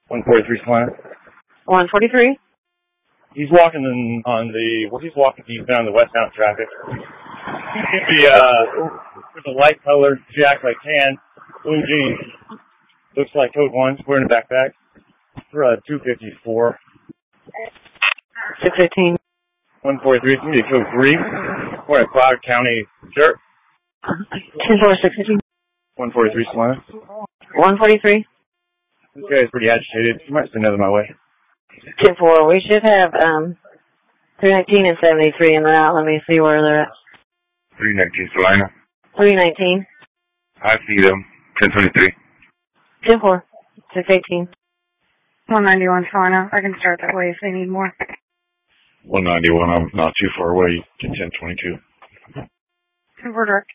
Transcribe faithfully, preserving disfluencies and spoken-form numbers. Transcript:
one forty-three Salina. one forty-three? He's walking in on the, well, he's walking eastbound the westbound traffic. The, uh, with a light color, jack like tan, blue jeans. Looks like code one, wearing a backpack. For, uh, two fifty-four. six fifteen. one forty-three, it's gonna be code three. Wearing a Cloud County shirt. ten four, six fifteen. one forty-three Salina. one forty-tee. This guy's pretty agitated. He might send another my way. ten four, we should have, um, three nineteen and seventy-three in route. Let me see where they're at. three nineteen Salina. three nineteen. I see them. ten twenty-three. ten four, six eighteen. one ninety-one Salina. I can start that way if they need more. one ninety-one, I'm not too far away. ten twenty-two. ten four direct.